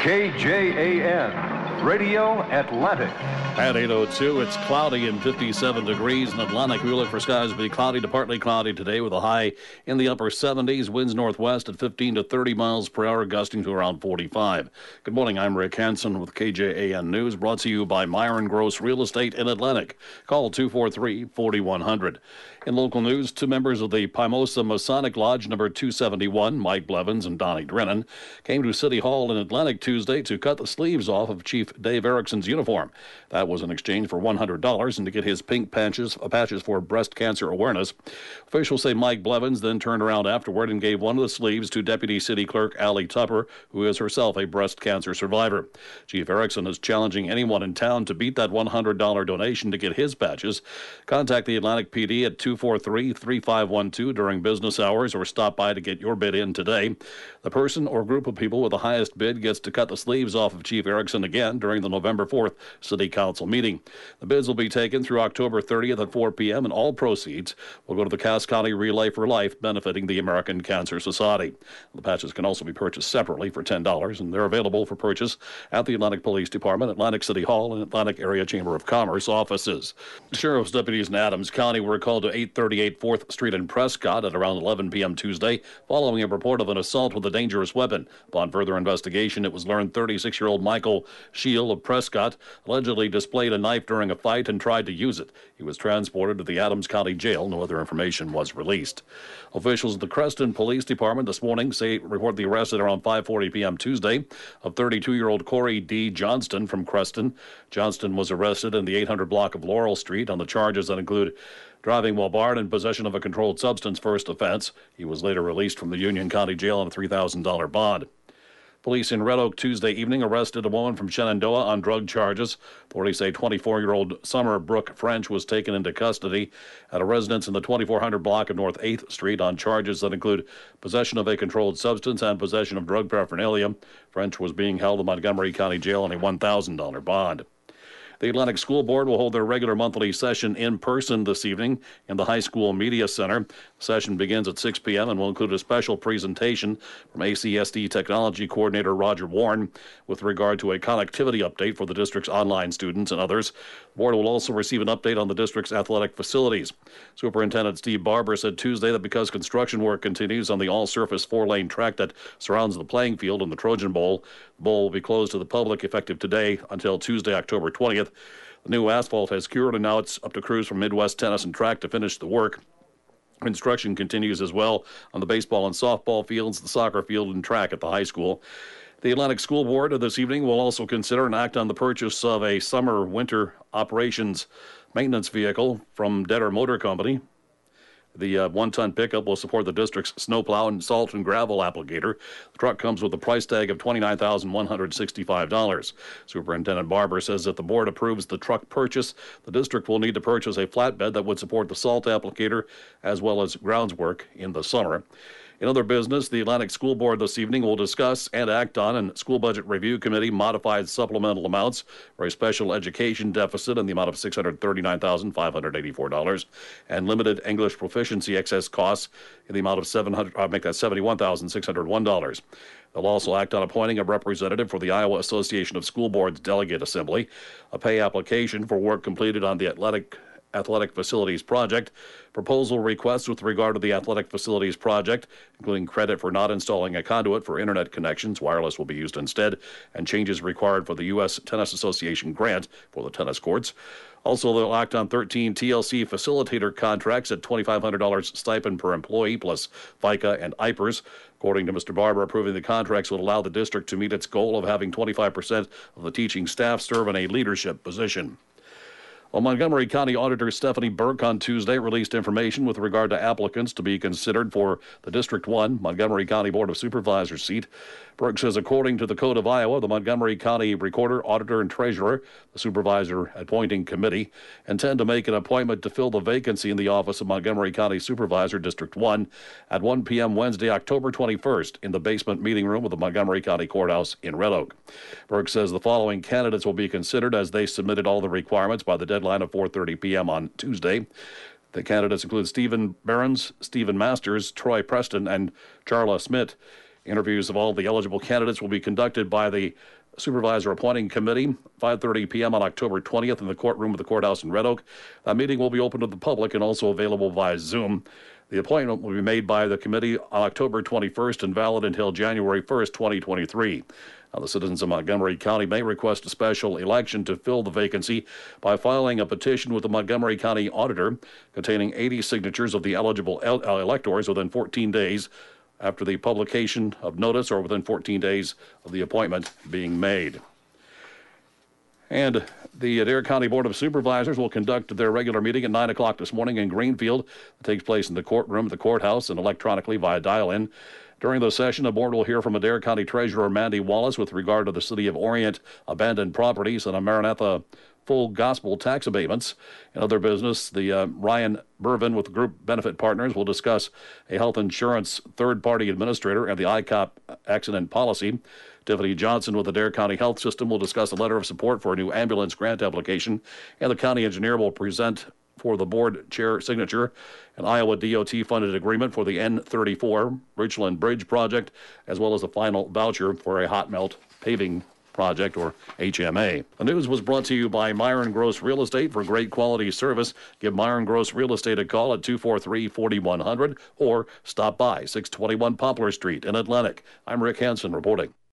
KJAN, Radio Atlantic. At 8:02, it's cloudy and 57 degrees in Atlantic. We look for skies to be cloudy to partly cloudy today with a high in the upper 70s. Winds northwest at 15 to 30 miles per hour, gusting to around 45. Good morning. I'm Rick Hansen with KJAN News, brought to you by Myron Gross Real Estate in Atlantic. Call 243-4100. In local news, two members of the Pimosa Masonic Lodge number 271, Mike Blevins and Donnie Drennan, came to City Hall in Atlantic Tuesday to cut the sleeves off of Chief Dave Erickson's uniform. That was in exchange for $100 and to get his pink patches for breast cancer awareness. Officials say Mike Blevins then turned around afterward and gave one of the sleeves to Deputy City Clerk Allie Tupper, who is herself a breast cancer survivor. Chief Erickson is challenging anyone in town to beat that $100 donation to get his patches. Contact the Atlantic PD at 243-3512 during business hours or stop by to get your bid in today. The person or group of people with the highest bid gets to cut the sleeves off of Chief Erickson again during the November 4th City Council meeting. The bids will be taken through October 30th at 4 p.m. and all proceeds will go to the Cass County Relay for Life, benefiting the American Cancer Society. The patches can also be purchased separately for $10, and they're available for purchase at the Atlantic Police Department, Atlantic City Hall, and Atlantic Area Chamber of Commerce offices. Sheriff's deputies in Adams County were called to 838 4th Street in Prescott at around 11 p.m. Tuesday following a report of an assault with a dangerous weapon. Upon further investigation, it was learned 36-year-old Michael Shield of Prescott allegedly displayed a knife during a fight and tried to use it. He was transported to the Adams County Jail. No other information was released. Officials at the Creston Police Department this morning report the arrest at around 5:40 p.m. Tuesday of 32-year-old Corey D. Johnston from Creston. Johnston was arrested in the 800 block of Laurel Street on the charges that include driving while barred and possession of a controlled substance first offense. He was later released from the Union County Jail on a $3,000 bond. Police in Red Oak Tuesday evening arrested a woman from Shenandoah on drug charges. Authorities say 24-year-old Summer Brooke French was taken into custody at a residence in the 2400 block of North 8th Street on charges that include possession of a controlled substance and possession of drug paraphernalia. French was being held in Montgomery County Jail on a $1,000 bond. The Atlantic School Board will hold their regular monthly session in person this evening in the High School Media Center. The session begins at 6 p.m. and will include a special presentation from ACSD Technology Coordinator Roger Warren with regard to a connectivity update for the district's online students and others. The board will also receive an update on the district's athletic facilities. Superintendent Steve Barber said Tuesday that because construction work continues on the all-surface four-lane track that surrounds the playing field in the Trojan Bowl, the bowl will be closed to the public effective today until Tuesday, October 20th. The new asphalt has cured, and now it's up to crews from Midwest Tennis and Track to finish the work. Construction continues as well on the baseball and softball fields, the soccer field, and track at the high school. The Atlantic School Board this evening will also consider and act on the purchase of a summer-winter operations maintenance vehicle from Detter Motor Company. The one-ton pickup will support the district's snowplow and salt and gravel applicator. The truck comes with a price tag of $29,165. Superintendent Barber says if the board approves the truck purchase, the district will need to purchase a flatbed that would support the salt applicator as well as grounds work in the summer. In other business, the Atlantic School Board this evening will discuss and act on and School Budget Review Committee modified supplemental amounts for a special education deficit in the amount of $639,584 and limited English proficiency excess costs in the amount of $71,601. They'll also act on appointing a representative for the Iowa Association of School Boards Delegate Assembly, a pay application for work completed on the athletic facilities project, proposal requests with regard to the athletic facilities project, including credit for not installing a conduit for internet connections, wireless will be used instead, and changes required for the U.S. Tennis Association grant for the tennis courts. Also, they'll act on 13 TLC facilitator contracts at $2,500 stipend per employee, plus FICA and IPERS. According to Mr. Barber, approving the contracts would allow the district to meet its goal of having 25% of the teaching staff serve in a leadership position. Well, Montgomery County Auditor Stephanie Burke on Tuesday released information with regard to applicants to be considered for the District 1 Montgomery County Board of Supervisors seat. Burke says, according to the Code of Iowa, the Montgomery County Recorder, Auditor, and Treasurer, the Supervisor Appointing Committee, intend to make an appointment to fill the vacancy in the office of Montgomery County Supervisor, District 1, at 1 p.m. Wednesday, October 21st, in the basement meeting room of the Montgomery County Courthouse in Red Oak. Burke says the following candidates will be considered as they submitted all the requirements by the deadline of 4:30 p.m. on Tuesday. The candidates include Stephen Behrens, Stephen Masters, Troy Preston, and Charla Smith. Interviews of all the eligible candidates will be conducted by the Supervisor Appointing Committee, 5:30 p.m. on October 20th in the courtroom of the courthouse in Red Oak. That meeting will be open to the public and also available via Zoom. The appointment will be made by the committee on October 21st and valid until January 1st, 2023. Now, the citizens of Montgomery County may request a special election to fill the vacancy by filing a petition with the Montgomery County Auditor containing 80 signatures of the eligible electors within 14 days after the publication of notice or within 14 days of the appointment being made. And the Adair County Board of Supervisors will conduct their regular meeting at 9 o'clock this morning in Greenfield. It takes place in the courtroom, the courthouse, and electronically via dial-in. During the session, the board will hear from Adair County Treasurer Mandy Wallace with regard to the City of Orient abandoned properties and a Maranatha full gospel tax abatements. In other business, the Ryan Bervin with Group Benefit Partners will discuss a health insurance third-party administrator and the ICOP accident policy. Tiffany Johnson with the Adair County Health System will discuss a letter of support for a new ambulance grant application, and the county engineer will present for the board chair signature an Iowa DOT-funded agreement for the N34 Richland Bridge project, as well as the final voucher for a hot melt paving project, or HMA. The news was brought to you by Myron Gross Real Estate. For great quality service, give Myron Gross Real Estate a call at 243-4100 or stop by 621 Poplar Street in Atlantic. I'm Rick Hansen reporting.